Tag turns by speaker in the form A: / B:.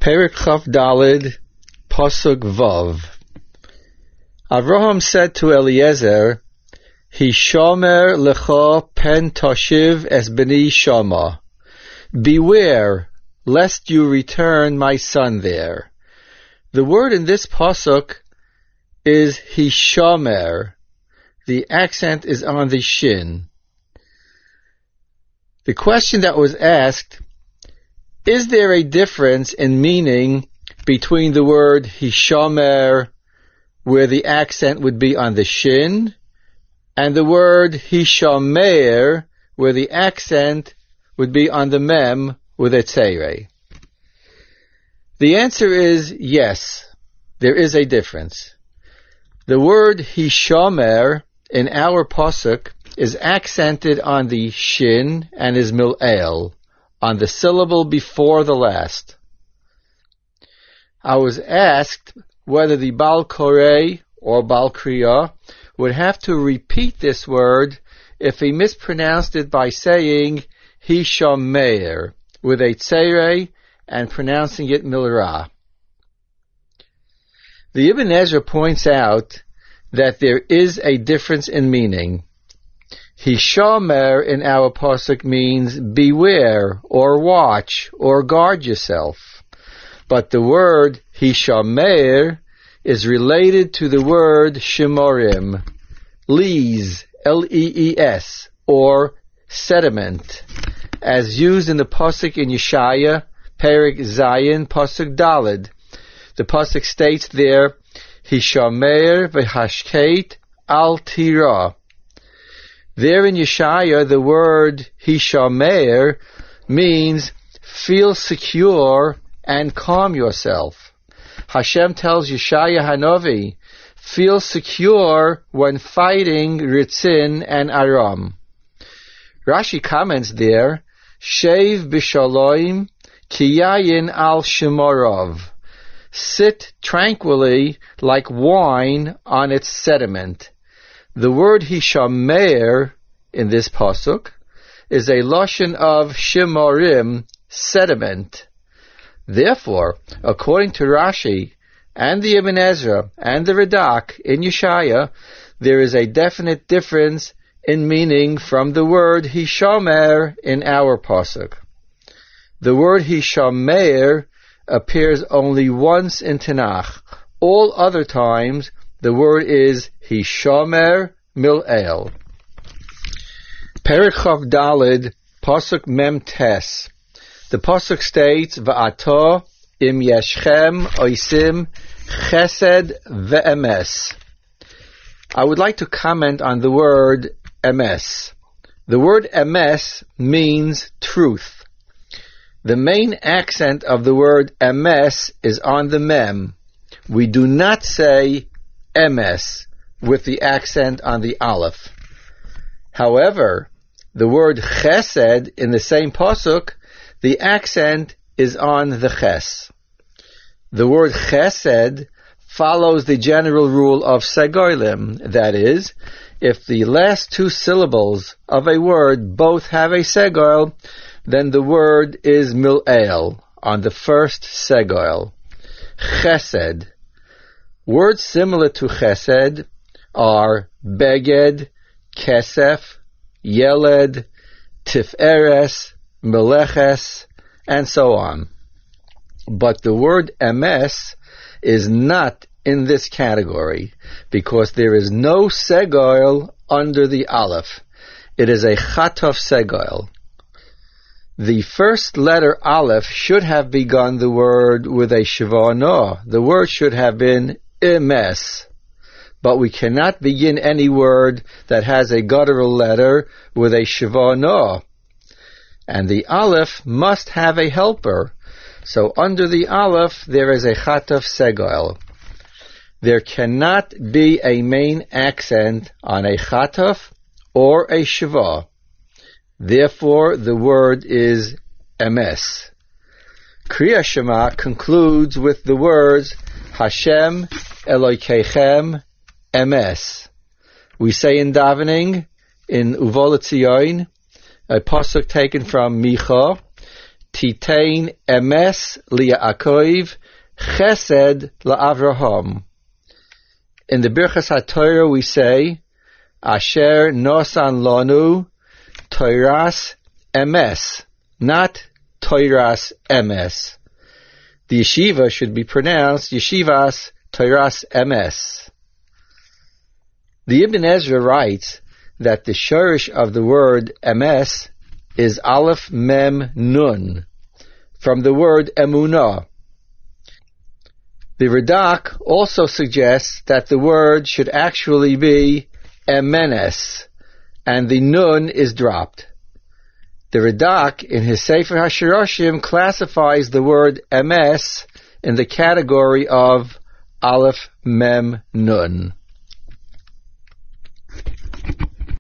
A: Perek Chaf Daled, Pasuk Vav. Avraham said to Eliezer, Hishomer lecha pen toshiv es beni shama. Beware, lest you return my son there. The word in this pasuk is Hishomer. The accent is on the shin. The question that was asked, is there a difference in meaning between the word Hishomer, where the accent would be on the shin, and the word Hishomer, where the accent would be on the mem with a tzere? The answer is yes, there is a difference. The word Hishomer in our pasuk is accented on the shin and is mil'el, on the syllable before the last. I was asked whether the Baal Koreh or Baal Kriya would have to repeat this word if he mispronounced it by saying Hishomer with a tzere and pronouncing it milra. The Ibn Ezra points out that there is a difference in meaning. Hishomer in our pasuk means beware or watch or guard yourself. But the word Hishomer is related to the word Shemorim, lees, L-E-E-S, or sediment, as used in the pasuk in Yeshaya, Perek Zayin, pasuk Daled. The pasuk states there, Hishomer v'hashkeit al tira. There in Yeshaya, the word Hishomer means feel secure and calm yourself. Hashem tells Yeshaya Hanavi, feel secure when fighting Ritzin and Aram. Rashi comments there, Shev b'shalom ki yayin al shemorov. Sit tranquilly like wine on its sediment. The word Hishomer in this pasuk is a lashon of shemorim, sediment. Therefore, according to Rashi and the Ibn Ezra and the Radak in Yeshaya, there is a definite difference in meaning from the word Hishomer in our pasuk. The word Hishomer appears only once in Tanakh. All other times, the word is Hishomer mil'el. Perek Chaf Daled, pasuk mem tes. The pasuk states, Va'ato im yeshchem oisim chesed ve'emes. I would like to comment on the word emes. The word emes means truth. The main accent of the word emes is on the mem. We do not say emes with the accent on the aleph. However, the word chesed in the same pasuk, the accent is on the ches. The word chesed follows the general rule of segolim, that is, if the last two syllables of a word both have a segol, then the word is mil'el, on the first segol. Chesed. Words similar to chesed are beged, kesef, yeled, tiferes, meleches, and so on. But the word emes is not in this category because there is no segol under the aleph. It is a chatof segol. The first letter aleph should have begun the word with a shivano. The word should have been emes. But we cannot begin any word that has a guttural letter with a shivano. And the aleph must have a helper. So under the aleph there is a chatof segol. There cannot be a main accent on a chatof or a shiva. Therefore, the word is emes. Kriya Shema concludes with the words Hashem Elokeichem emes. We say in davening, in Uvol Tzion, a pasuk taken from Micha, Titain emes liYaakov, chesed la'Avraham. In the Birchas HaTorah we say, Asher nosan lanu Toiras emes, not Toiras emes. The yeshiva should be pronounced Yeshivas Toiras emes. The Ibn Ezra writes that the shorish of the word emes is Aleph Mem Nun, from the word emunah. The Radak also suggests that the word should actually be emenes, and the nun is dropped. The Radak, in his Sefer HaShiroshim, classifies the word emes in the category of Aleph Mem Nun.